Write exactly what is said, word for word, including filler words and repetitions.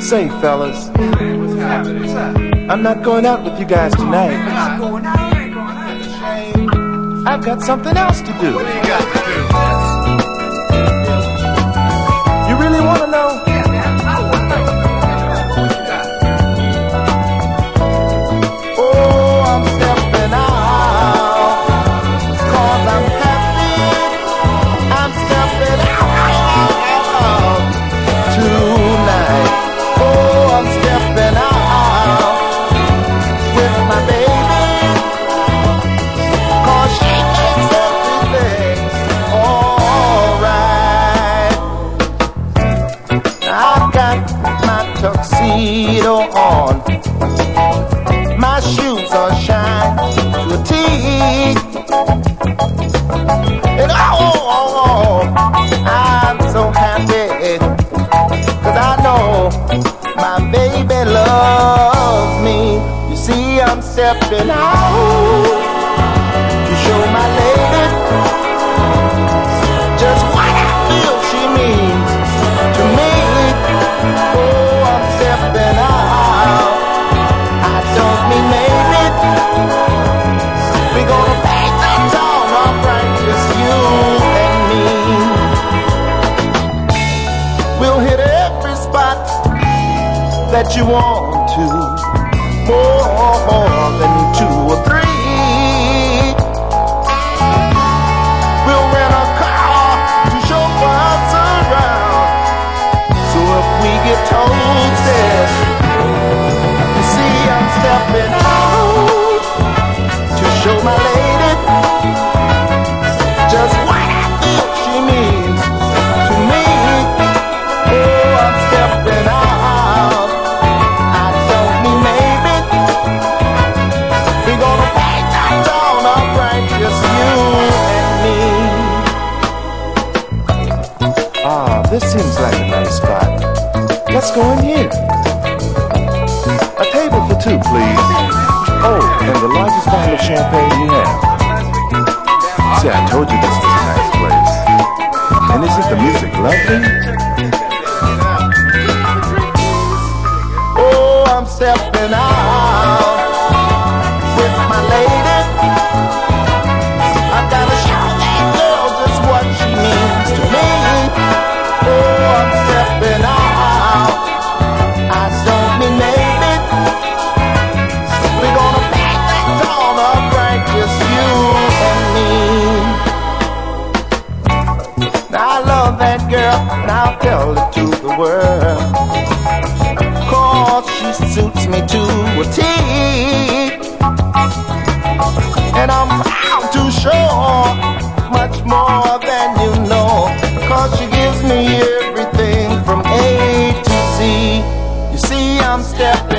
Say, fellas, What's happening? What's happening? I'm not going out with you guys tonight. You're not going out. You ain't going out. I've got something else to do. What do you got to do? You really want to know? Yeah, man. I want to know. What you got? Oh, I'm stepping out, 'cause I'm happy. I'm stepping out tonight. Oh, I'm stepping out with my baby, 'cause she makes everything alright. I've got my tuxedo on, my shoes are shined to a T, and oh, oh, oh, I'm so happy, 'cause I know my baby loves me. You see, I'm stepping out to show my lady just what I feel she means to me. Oh, I'm stepping out. I don't mean maybe. We're gonna paint the town up right, just you and me. We'll hit every spot that you want to, more than two or three. We'll rent a car to show us around, so if we get toasted, you see I'm stepping out to show my lady just what I feel she means to me. Oh, I'm stepping out. I don't mean maybe. We're gonna paint that town up right, just you and me. Ah, this seems like a nice spot. Let's go in here. A table for two, please. Oh, and the largest bottle of champagne you have. See, I told you this was a nice place. And isn't the music lovely? Oh, I'm stepping out with my lady. I've gotta show that girl just what she means to me. Oh, I'm stepping out. I don't mean maybe. We're gonna paint that town up right, just you and me. Now I love that girl, and I'll tell it to the world, 'cause she suits me to a T. And I'm proud to show much more than you know, 'cause she gives me everything from A to Z. You see, I'm stepping